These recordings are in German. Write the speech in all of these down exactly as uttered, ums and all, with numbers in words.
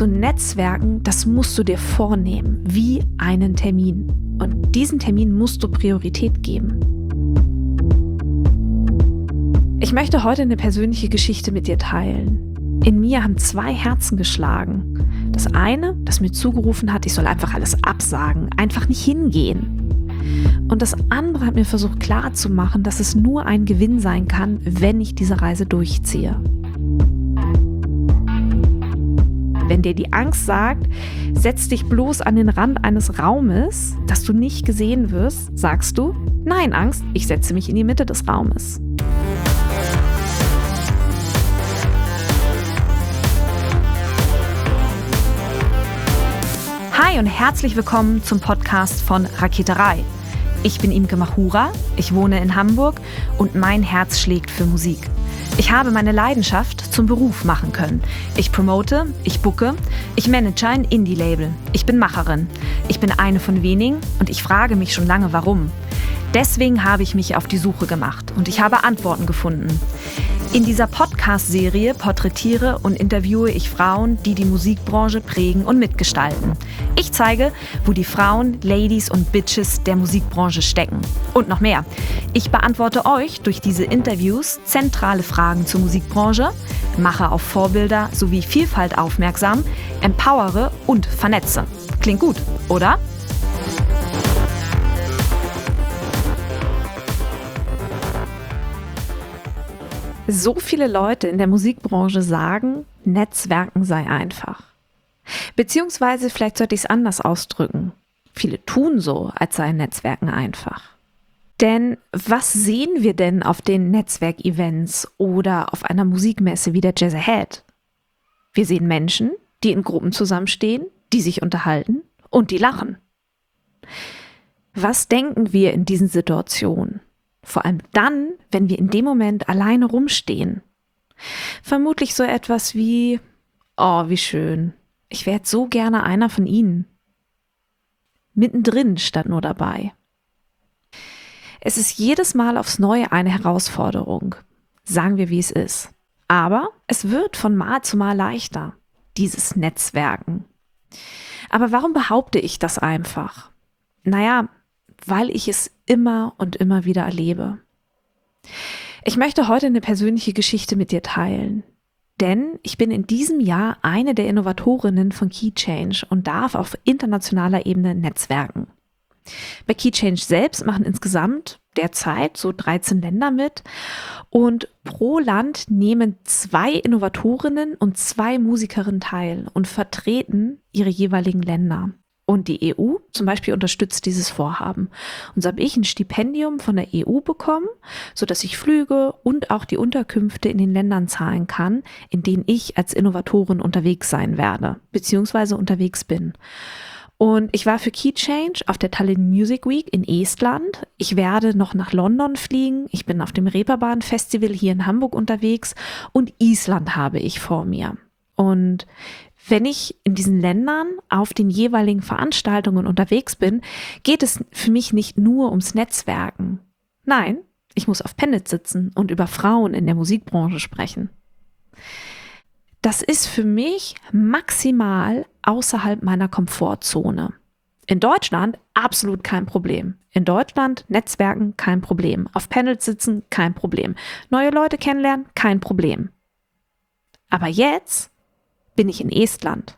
Zu Netzwerken, das musst du dir vornehmen, wie einen Termin. Und diesen Termin musst du Priorität geben. Ich möchte heute eine persönliche Geschichte mit dir teilen. In mir haben zwei Herzen geschlagen. Das eine, das mir zugerufen hat, ich soll einfach alles absagen, einfach nicht hingehen. Und das andere hat mir versucht klarzumachen, dass es nur ein Gewinn sein kann, wenn ich diese Reise durchziehe. Wenn dir die Angst sagt, setz dich bloß an den Rand eines Raumes, dass du nicht gesehen wirst, sagst du, nein Angst, ich setze mich in die Mitte des Raumes. Hi und herzlich willkommen zum Podcast von Raketerei. Ich bin Imke Machura, ich wohne in Hamburg und mein Herz schlägt für Musik. Ich habe meine Leidenschaft zum Beruf machen können. Ich promote, ich booke, ich manage ein Indie-Label. Ich bin Macherin. Ich bin eine von wenigen und ich frage mich schon lange, warum. Deswegen habe ich mich auf die Suche gemacht und ich habe Antworten gefunden. In dieser Podcast-Serie porträtiere und interviewe ich Frauen, die die Musikbranche prägen und mitgestalten. Ich zeige, wo die Frauen, Ladies und Bitches der Musikbranche stecken. Und noch mehr. Ich beantworte euch durch diese Interviews zentrale Fragen zur Musikbranche, mache auf Vorbilder sowie Vielfalt aufmerksam, empowere und vernetze. Klingt gut, oder? So viele Leute in der Musikbranche sagen, Netzwerken sei einfach. Beziehungsweise vielleicht sollte ich es anders ausdrücken. Viele tun so, als sei Netzwerken einfach. Denn was sehen wir denn auf den Netzwerkevents oder auf einer Musikmesse wie der Jazz Ahead? Wir sehen Menschen, die in Gruppen zusammenstehen, die sich unterhalten und die lachen. Was denken wir in diesen Situationen? Vor allem dann, wenn wir in dem Moment alleine rumstehen. Vermutlich so etwas wie, oh, wie schön, ich wäre jetzt so gerne einer von ihnen. Mittendrin statt nur dabei. Es ist jedes Mal aufs Neue eine Herausforderung, sagen wir, wie es ist. Aber es wird von Mal zu Mal leichter, dieses Netzwerken. Aber warum behaupte ich das einfach? Naja, weil ich es immer und immer wieder erlebe. Ich möchte heute eine persönliche Geschichte mit dir teilen, denn ich bin in diesem Jahr eine der Innovatorinnen von KeyChange und darf auf internationaler Ebene netzwerken. Bei KeyChange selbst machen insgesamt derzeit so dreizehn Länder mit und pro Land nehmen zwei Innovatorinnen und zwei Musikerinnen teil und vertreten ihre jeweiligen Länder. Und die E U zum Beispiel unterstützt dieses Vorhaben. Und so habe ich ein Stipendium von der E U bekommen, sodass ich Flüge und auch die Unterkünfte in den Ländern zahlen kann, in denen ich als Innovatorin unterwegs sein werde, beziehungsweise unterwegs bin. Und ich war für KeyChange auf der Tallinn Music Week in Estland. Ich werde noch nach London fliegen. Ich bin auf dem Reeperbahn Festival hier in Hamburg unterwegs und Island habe ich vor mir. Und wenn ich in diesen Ländern auf den jeweiligen Veranstaltungen unterwegs bin, geht es für mich nicht nur ums Netzwerken. Nein, ich muss auf Panels sitzen und über Frauen in der Musikbranche sprechen. Das ist für mich maximal außerhalb meiner Komfortzone. In Deutschland absolut kein Problem. In Deutschland Netzwerken kein Problem. Auf Panels sitzen kein Problem. Neue Leute kennenlernen kein Problem. Aber jetzt bin ich in Estland.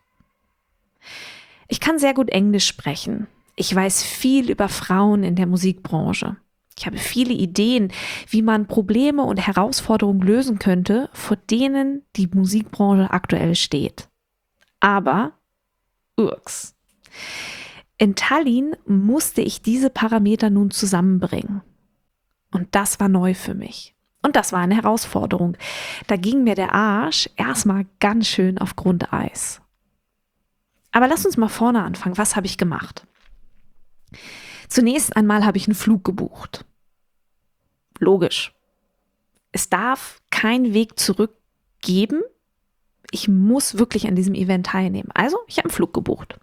Ich kann sehr gut Englisch sprechen. Ich weiß viel über Frauen in der Musikbranche. Ich habe viele Ideen, wie man Probleme und Herausforderungen lösen könnte, vor denen die Musikbranche aktuell steht. Aber, urks. In Tallinn musste ich diese Parameter nun zusammenbringen. Und das war neu für mich. Und das war eine Herausforderung. Da ging mir der Arsch erstmal ganz schön auf Grundeis. Aber lass uns mal vorne anfangen. Was habe ich gemacht? Zunächst einmal habe ich einen Flug gebucht. Logisch. Es darf keinen Weg zurück geben. Ich muss wirklich an diesem Event teilnehmen. Also, ich habe einen Flug gebucht.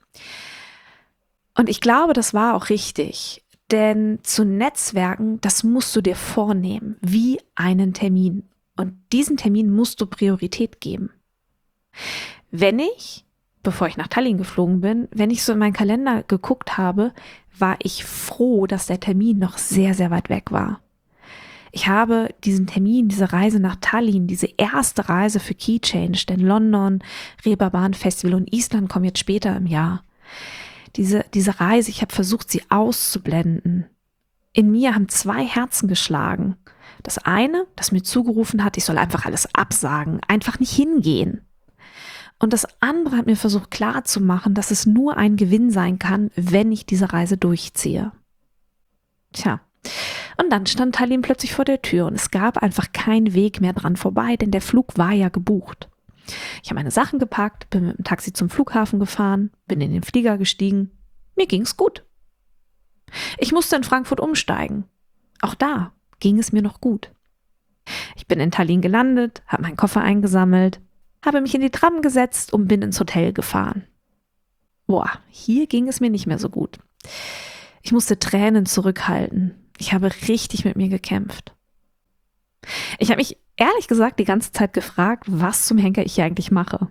Und ich glaube, das war auch richtig. Denn zu Netzwerken, das musst du dir vornehmen, wie einen Termin. Und diesen Termin musst du Priorität geben. Wenn ich bevor ich nach Tallinn geflogen bin, wenn ich so in meinen Kalender geguckt habe, war ich froh, dass der Termin noch sehr, sehr weit weg war. Ich habe diesen Termin, diese Reise nach Tallinn, diese erste Reise für Key Change, denn London, Reeperbahn Festival und Island kommen jetzt später im Jahr. Diese, diese Reise, ich habe versucht, sie auszublenden. In mir haben zwei Herzen geschlagen. Das eine, das mir zugerufen hat, ich soll einfach alles absagen, einfach nicht hingehen. Und das andere hat mir versucht klarzumachen, dass es nur ein Gewinn sein kann, wenn ich diese Reise durchziehe. Tja, und dann stand Tallinn plötzlich vor der Tür und es gab einfach keinen Weg mehr dran vorbei, denn der Flug war ja gebucht. Ich habe meine Sachen gepackt, bin mit dem Taxi zum Flughafen gefahren, bin in den Flieger gestiegen. Mir ging's gut. Ich musste in Frankfurt umsteigen. Auch da ging es mir noch gut. Ich bin in Tallinn gelandet, habe meinen Koffer eingesammelt, habe mich in die Tram gesetzt und bin ins Hotel gefahren. Boah, hier ging es mir nicht mehr so gut. Ich musste Tränen zurückhalten. Ich habe richtig mit mir gekämpft. Ich habe mich ehrlich gesagt die ganze Zeit gefragt, was zum Henker ich hier eigentlich mache.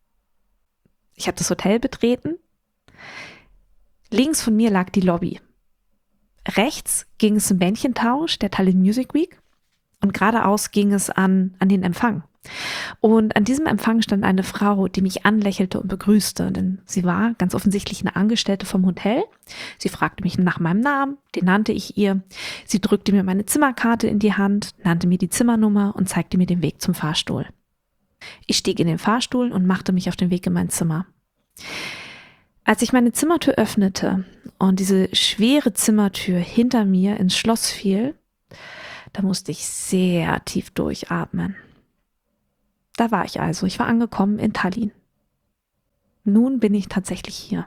Ich habe das Hotel betreten. Links von mir lag die Lobby. Rechts ging es zum Bändchentausch der Tallinn Music Week und geradeaus ging es an, an den Empfang. Und an diesem Empfang stand eine Frau, die mich anlächelte und begrüßte, denn sie war ganz offensichtlich eine Angestellte vom Hotel. Sie fragte mich nach meinem Namen, den nannte ich ihr. Sie drückte mir meine Zimmerkarte in die Hand, nannte mir die Zimmernummer und zeigte mir den Weg zum Fahrstuhl. Ich stieg in den Fahrstuhl und machte mich auf den Weg in mein Zimmer. Als ich meine Zimmertür öffnete und diese schwere Zimmertür hinter mir ins Schloss fiel, da musste ich sehr tief durchatmen. Da war ich also. Ich war angekommen in Tallinn. Nun bin ich tatsächlich hier.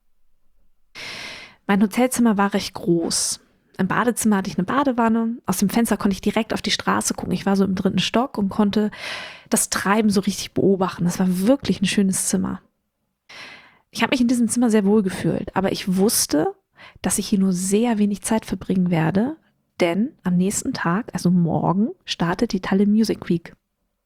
Mein Hotelzimmer war recht groß. Im Badezimmer hatte ich eine Badewanne. Aus dem Fenster konnte ich direkt auf die Straße gucken. Ich war so im dritten Stock und konnte das Treiben so richtig beobachten. Das war wirklich ein schönes Zimmer. Ich habe mich in diesem Zimmer sehr wohl gefühlt, aber ich wusste, dass ich hier nur sehr wenig Zeit verbringen werde, denn am nächsten Tag, also morgen, startet die Tallinn Music Week.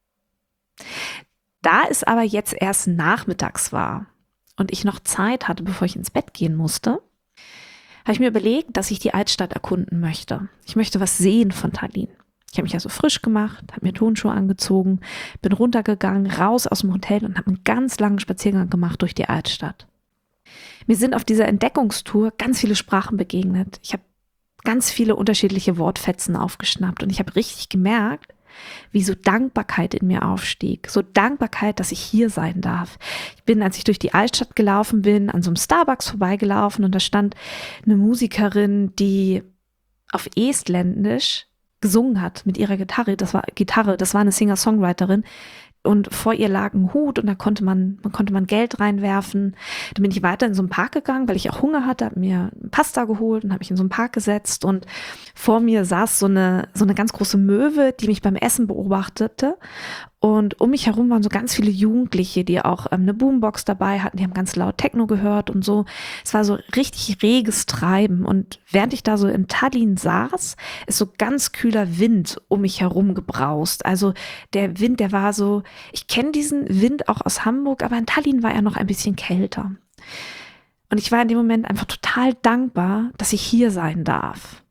Da es aber jetzt erst nachmittags war und ich noch Zeit hatte, bevor ich ins Bett gehen musste, habe ich mir überlegt, dass ich die Altstadt erkunden möchte. Ich möchte was sehen von Tallinn. Ich habe mich also frisch gemacht, habe mir Turnschuhe angezogen, bin runtergegangen, raus aus dem Hotel und habe einen ganz langen Spaziergang gemacht durch die Altstadt. Mir sind auf dieser Entdeckungstour ganz viele Sprachen begegnet. Ich habe ganz viele unterschiedliche Wortfetzen aufgeschnappt und ich habe richtig gemerkt, wie so Dankbarkeit in mir aufstieg. So Dankbarkeit, dass ich hier sein darf. Ich bin, als ich durch die Altstadt gelaufen bin, an so einem Starbucks vorbeigelaufen und da stand eine Musikerin, die auf Estländisch gesungen hat mit ihrer Gitarre. Das war Gitarre, das war eine Singer-Songwriterin. Und vor ihr lag ein Hut und da konnte man, man konnte man Geld reinwerfen. Dann bin ich weiter in so einen Park gegangen, weil ich auch Hunger hatte, habe mir Pasta geholt und habe mich in so einen Park gesetzt und vor mir saß so eine, so eine ganz große Möwe, die mich beim Essen beobachtete. Und um mich herum waren so ganz viele Jugendliche, die auch ähm, eine Boombox dabei hatten, die haben ganz laut Techno gehört und so. Es war so richtig reges Treiben und während ich da so in Tallinn saß, ist so ganz kühler Wind um mich herum gebraust. Also der Wind, der war so, ich kenne diesen Wind auch aus Hamburg, aber in Tallinn war er noch ein bisschen kälter. Und ich war in dem Moment einfach total dankbar, dass ich hier sein darf.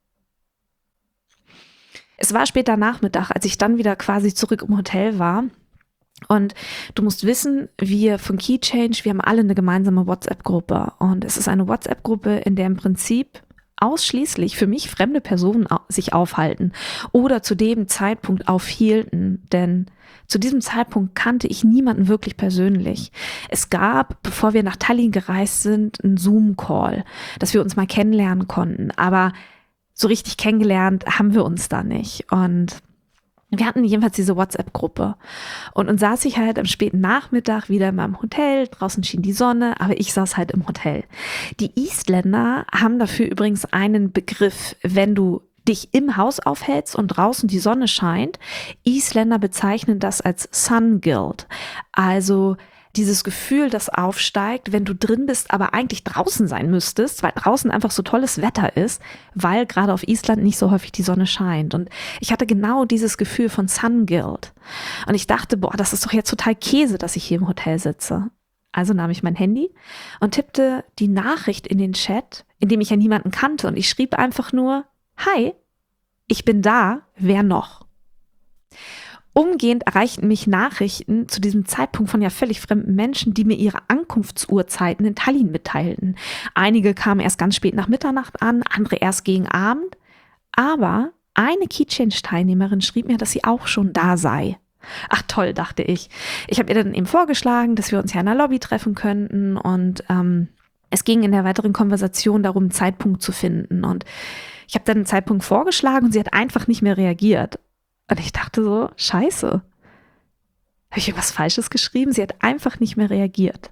Es war später Nachmittag, als ich dann wieder quasi zurück im Hotel war. Und du musst wissen, wir von Key Change, wir haben alle eine gemeinsame WhatsApp-Gruppe. Und es ist eine WhatsApp-Gruppe, in der im Prinzip ausschließlich für mich fremde Personen sich aufhalten oder zu dem Zeitpunkt aufhielten. Denn zu diesem Zeitpunkt kannte ich niemanden wirklich persönlich. Es gab, bevor wir nach Tallinn gereist sind, einen Zoom-Call, dass wir uns mal kennenlernen konnten. Aber so richtig kennengelernt haben wir uns da nicht. Und wir hatten jedenfalls diese WhatsApp-Gruppe. Und dann saß ich halt am späten Nachmittag wieder in meinem Hotel. Draußen schien die Sonne, aber ich saß halt im Hotel. Die Isländer haben dafür übrigens einen Begriff, wenn du dich im Haus aufhältst und draußen die Sonne scheint. Isländer bezeichnen das als Sungild. Also dieses Gefühl, das aufsteigt, wenn du drin bist, aber eigentlich draußen sein müsstest, weil draußen einfach so tolles Wetter ist, weil gerade auf Island nicht so häufig die Sonne scheint. Und ich hatte genau dieses Gefühl von Sungild. Und ich dachte, boah, das ist doch jetzt total Käse, dass ich hier im Hotel sitze. Also nahm ich mein Handy und tippte die Nachricht in den Chat, in dem ich ja niemanden kannte. Und ich schrieb einfach nur, hi, ich bin da, wer noch? Umgehend erreichten mich Nachrichten zu diesem Zeitpunkt von ja völlig fremden Menschen, die mir ihre Ankunftsuhrzeiten in Tallinn mitteilten. Einige kamen erst ganz spät nach Mitternacht an, andere erst gegen Abend. Aber eine Keychange-Teilnehmerin schrieb mir, dass sie auch schon da sei. Ach toll, dachte ich. Ich habe ihr dann eben vorgeschlagen, dass wir uns ja in der Lobby treffen könnten und ähm, es ging in der weiteren Konversation darum, einen Zeitpunkt zu finden und ich habe dann einen Zeitpunkt vorgeschlagen und sie hat einfach nicht mehr reagiert. Und ich dachte so, scheiße, habe ich irgendwas Falsches geschrieben? Sie hat einfach nicht mehr reagiert.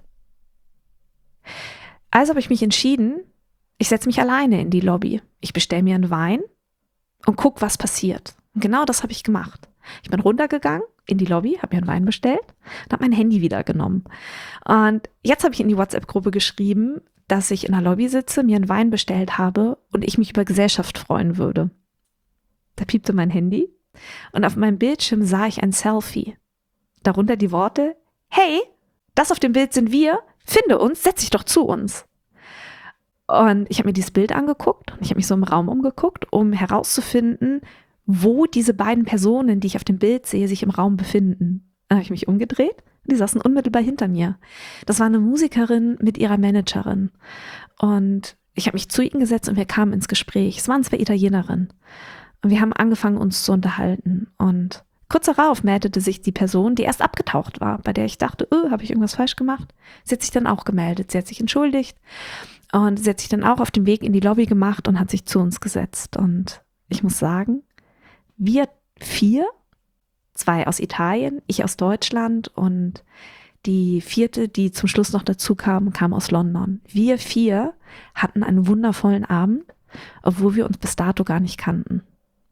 Also habe ich mich entschieden, ich setze mich alleine in die Lobby. Ich bestelle mir einen Wein und guck, was passiert. Und genau das habe ich gemacht. Ich bin runtergegangen in die Lobby, habe mir einen Wein bestellt und habe mein Handy wieder genommen. Und jetzt habe ich in die WhatsApp-Gruppe geschrieben, dass ich in der Lobby sitze, mir einen Wein bestellt habe und ich mich über Gesellschaft freuen würde. Da piepte mein Handy und auf meinem Bildschirm sah ich ein Selfie. Darunter die Worte, hey, das auf dem Bild sind wir, finde uns, setz dich doch zu uns. Und ich habe mir dieses Bild angeguckt und ich habe mich so im Raum umgeguckt, um herauszufinden, wo diese beiden Personen, die ich auf dem Bild sehe, sich im Raum befinden. Dann habe ich mich umgedreht und die saßen unmittelbar hinter mir. Das war eine Musikerin mit ihrer Managerin. Und ich habe mich zu ihnen gesetzt und wir kamen ins Gespräch. Es waren zwei Italienerinnen. Und wir haben angefangen, uns zu unterhalten. Und kurz darauf meldete sich die Person, die erst abgetaucht war, bei der ich dachte, oh, habe ich irgendwas falsch gemacht? Sie hat sich dann auch gemeldet. Sie hat sich entschuldigt. Und sie hat sich dann auch auf den Weg in die Lobby gemacht und hat sich zu uns gesetzt. Und ich muss sagen, wir vier, zwei aus Italien, ich aus Deutschland und die vierte, die zum Schluss noch dazu kam, kam aus London. Wir vier hatten einen wundervollen Abend, obwohl wir uns bis dato gar nicht kannten.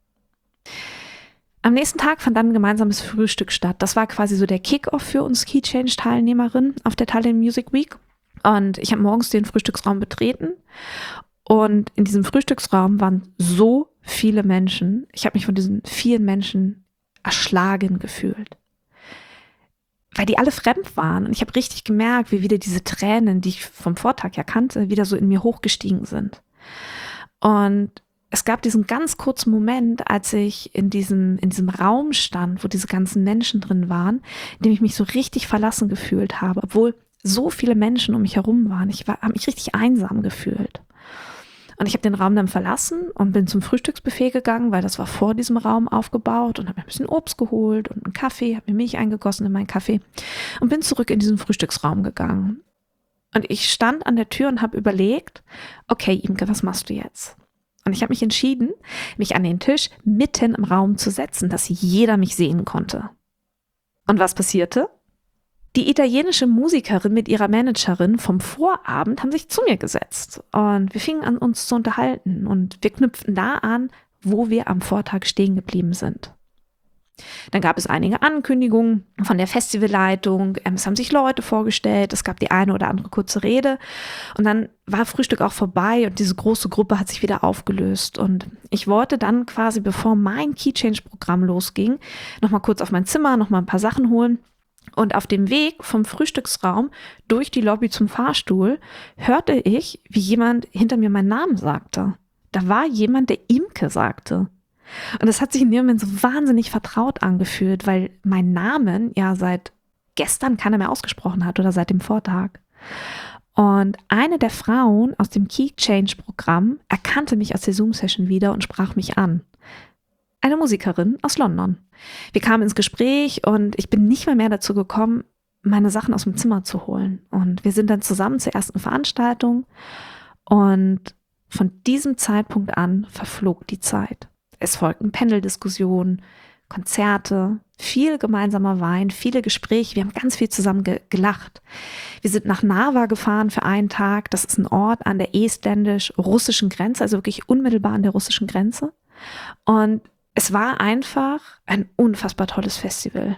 Am nächsten Tag fand dann ein gemeinsames Frühstück statt. Das war quasi so der Kick-Off für uns Keychange-Teilnehmerinnen auf der Tallinn Music Week. Und ich habe morgens den Frühstücksraum betreten und in diesem Frühstücksraum waren so viele Menschen. Ich habe mich von diesen vielen Menschen erschlagen gefühlt, weil die alle fremd waren. Und ich habe richtig gemerkt, wie wieder diese Tränen, die ich vom Vortag ja kannte, wieder so in mir hochgestiegen sind. Und es gab diesen ganz kurzen Moment, als ich in diesem, in diesem Raum stand, wo diese ganzen Menschen drin waren, in dem ich mich so richtig verlassen gefühlt habe, obwohl so viele Menschen um mich herum waren. Ich war, habe mich richtig einsam gefühlt. Und ich habe den Raum dann verlassen und bin zum Frühstücksbuffet gegangen, weil das war vor diesem Raum aufgebaut und habe mir ein bisschen Obst geholt und einen Kaffee, habe mir Milch eingegossen in meinen Kaffee und bin zurück in diesen Frühstücksraum gegangen. Und ich stand an der Tür und habe überlegt, okay, Imke, was machst du jetzt? Und ich habe mich entschieden, mich an den Tisch mitten im Raum zu setzen, dass jeder mich sehen konnte. Und was passierte? Die italienische Musikerin mit ihrer Managerin vom Vorabend haben sich zu mir gesetzt und wir fingen an, uns zu unterhalten und wir knüpften da an, wo wir am Vortag stehen geblieben sind. Dann gab es einige Ankündigungen von der Festivalleitung, es haben sich Leute vorgestellt, es gab die eine oder andere kurze Rede und dann war Frühstück auch vorbei und diese große Gruppe hat sich wieder aufgelöst und ich wollte dann quasi, bevor mein Keychange-Programm losging, nochmal kurz auf mein Zimmer, nochmal ein paar Sachen holen. Und auf dem Weg vom Frühstücksraum durch die Lobby zum Fahrstuhl hörte ich, wie jemand hinter mir meinen Namen sagte. Da war jemand, der Imke sagte. Und das hat sich in dem Moment so wahnsinnig vertraut angefühlt, weil mein Namen ja seit gestern keiner mehr ausgesprochen hat oder seit dem Vortag. Und eine der Frauen aus dem Keychange-Programm erkannte mich aus der Zoom-Session wieder und sprach mich an. Eine Musikerin aus London. Wir kamen ins Gespräch und ich bin nicht mehr mehr dazu gekommen, meine Sachen aus dem Zimmer zu holen. Und wir sind dann zusammen zur ersten Veranstaltung und von diesem Zeitpunkt an verflog die Zeit. Es folgten Panel-Diskussionen, Konzerte, viel gemeinsamer Wein, viele Gespräche. Wir haben ganz viel zusammen ge- gelacht. Wir sind nach Narva gefahren für einen Tag. Das ist ein Ort an der estnisch-russischen Grenze, also wirklich unmittelbar an der russischen Grenze. Und es war einfach ein unfassbar tolles Festival.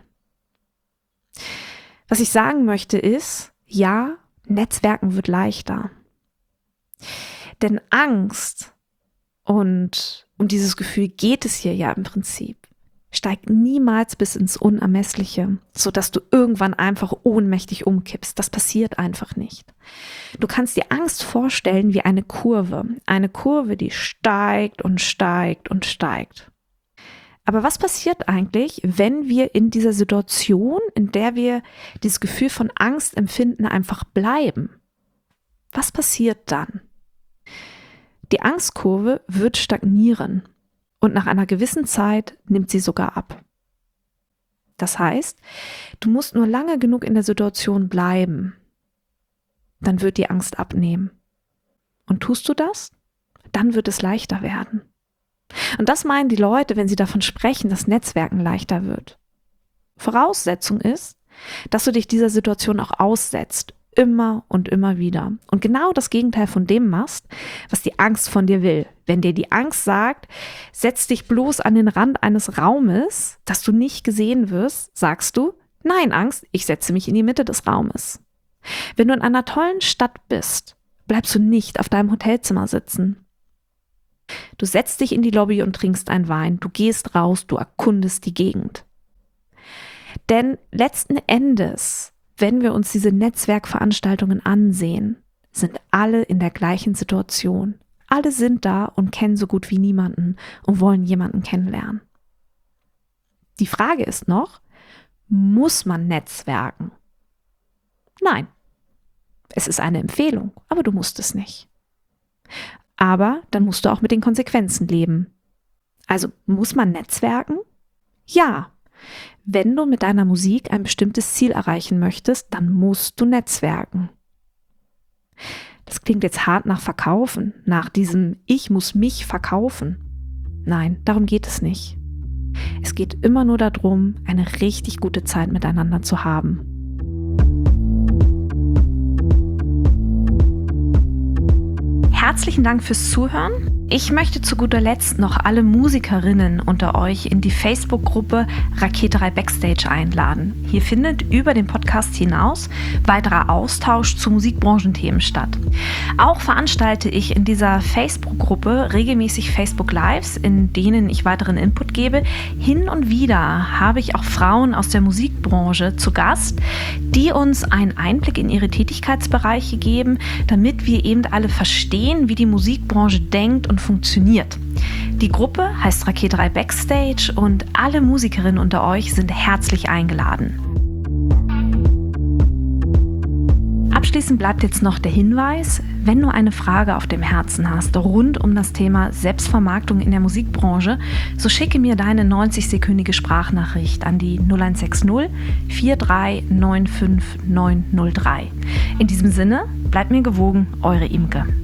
Was ich sagen möchte ist, ja, Netzwerken wird leichter. Denn Angst und um dieses Gefühl geht es hier ja im Prinzip. steigt niemals bis ins Unermessliche, sodass du irgendwann einfach ohnmächtig umkippst. Das passiert einfach nicht. Du kannst dir Angst vorstellen wie eine Kurve. Eine Kurve, die steigt und steigt und steigt. Aber was passiert eigentlich, wenn wir in dieser Situation, in der wir dieses Gefühl von Angst empfinden, einfach bleiben? Was passiert dann? Die Angstkurve wird stagnieren und nach einer gewissen Zeit nimmt sie sogar ab. Das heißt, du musst nur lange genug in der Situation bleiben, dann wird die Angst abnehmen. Und tust du das, dann wird es leichter werden. Und das meinen die Leute, wenn sie davon sprechen, dass Netzwerken leichter wird. Voraussetzung ist, dass du dich dieser Situation auch aussetzt, immer und immer wieder. Und genau das Gegenteil von dem machst, was die Angst von dir will. Wenn dir die Angst sagt, setz dich bloß an den Rand eines Raumes, dass du nicht gesehen wirst, sagst du, nein Angst, ich setze mich in die Mitte des Raumes. Wenn du in einer tollen Stadt bist, bleibst du nicht auf deinem Hotelzimmer sitzen. Du setzt dich in die Lobby und trinkst einen Wein, du gehst raus, du erkundest die Gegend. Denn letzten Endes, wenn wir uns diese Netzwerkveranstaltungen ansehen, sind alle in der gleichen Situation. Alle sind da und kennen so gut wie niemanden und wollen jemanden kennenlernen. Die Frage ist noch, muss man netzwerken? Nein, es ist eine Empfehlung, aber du musst es nicht. Aber dann musst du auch mit den Konsequenzen leben. Also muss man netzwerken? Ja. Wenn du mit deiner Musik ein bestimmtes Ziel erreichen möchtest, dann musst du netzwerken. Das klingt jetzt hart nach Verkaufen, nach diesem Ich muss mich verkaufen. Nein, darum geht es nicht. Es geht immer nur darum, eine richtig gute Zeit miteinander zu haben. Herzlichen Dank fürs Zuhören. Ich möchte zu guter Letzt noch alle Musikerinnen unter euch in die Facebook-Gruppe Raketerei Backstage einladen. Hier findet über den Podcast hinaus weiterer Austausch zu Musikbranchenthemen statt. Auch veranstalte ich in dieser Facebook-Gruppe regelmäßig Facebook-Lives, in denen ich weiteren Input gebe. Hin und wieder habe ich auch Frauen aus der Musikbranche zu Gast, die uns einen Einblick in ihre Tätigkeitsbereiche geben, damit wir eben alle verstehen, wie die Musikbranche denkt und funktioniert. Die Gruppe heißt Raketerei Backstage und alle Musikerinnen unter euch sind herzlich eingeladen. Abschließend bleibt jetzt noch der Hinweis, wenn du eine Frage auf dem Herzen hast rund um das Thema Selbstvermarktung in der Musikbranche, so schicke mir deine neunzig-sekündige Sprachnachricht an die null eins sechs null vier drei neun fünf neun null drei. In diesem Sinne, bleibt mir gewogen, eure Imke.